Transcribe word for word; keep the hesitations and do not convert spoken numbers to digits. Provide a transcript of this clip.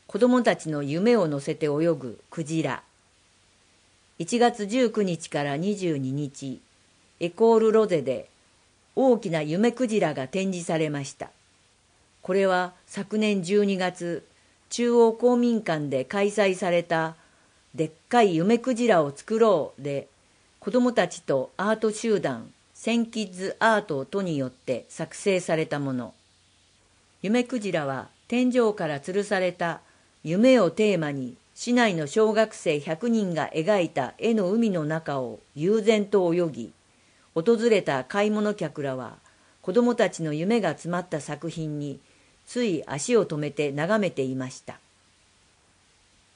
子供たちの夢を乗せて泳ぐクジラ。いちがつじゅうくにちからにじゅうににち、エコールロゼで大きな夢クジラが展示されました。これは昨年じゅうにがつ、中央公民館で開催されたでっかい夢クジラを作ろうで、子供たちとアート集団センキッズアートとによって作成されたもの。夢クジラは天井から吊るされた夢をテーマに、市内の小学生ひゃくにんが描いた絵の海の中を悠然と泳ぎ、訪れた買い物客らは子供たちの夢が詰まった作品につい足を止めて眺めていました。